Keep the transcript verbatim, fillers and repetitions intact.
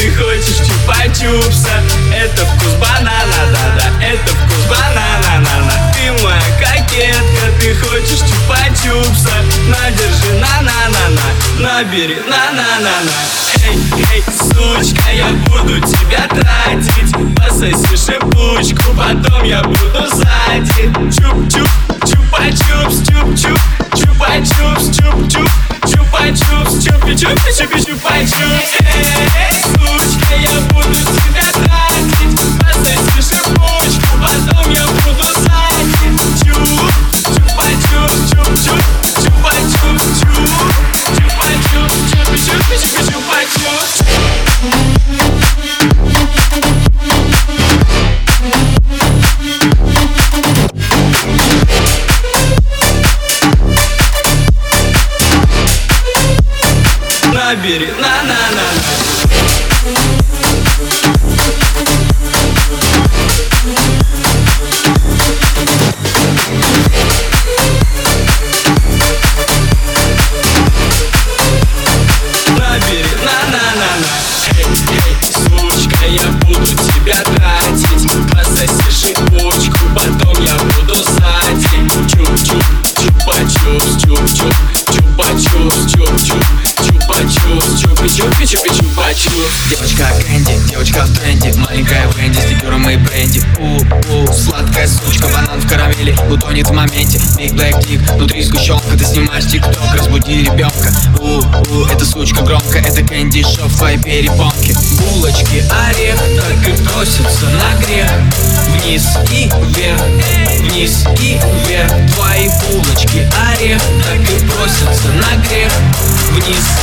ты хочешь чупа-чупса. Это вкус банана, да-да, это вкус банана, на-на. Ты моя кокетка, ты хочешь чупа-чупса. На, держи, на-на-на-на, набери, на-на-на-на. Эй, эй, сучка, я буду тебя тратить. Пососи шипучку, потом я буду сзади. Чуп-чуп, чупа-чупс, чуп-чуп, чупа-чупс, чуп-чуп, чупа-чупс, чупи-чупи, чупи-чупа-чупс. Эй, сучка, я буду тебя тратить. Пососи шипучку, потом я буду сзади. Чуп, чупа-чупс, чуп-чуп, чупа-чупс, чуп, чупа-чупс, чупи-чупи, чупи-чупа-чупс. Набери, на-на-на-на. Набери, на-на-на-на. Эй, эй, сучка, я буду тебя тратить. Пососи шипучку, потом я буду сзади. Чуп-чуп, чупа-чупс, чуп-чуп, чупа-чупс, чуп-чуп, чупа-чупс, чупи-чупи, чупи-чупа-чупс. Девочка Кэнди, девочка в тренде. Маленькая Венди с дикером и бренди. У-у, сладкая сучка, банан в карамели. Утонет в моменте, Big Black Dick. Внутри сгущенка, ты снимаешь тикток. Разбуди ребенка. У-у, эта сучка громко. Это Кэнди Шоу в твоей перепонке. Булочки, орех, так и просятся на грех. Вниз и вверх, вниз и вверх. Твои булочки, орех, так и просятся на грех. Вниз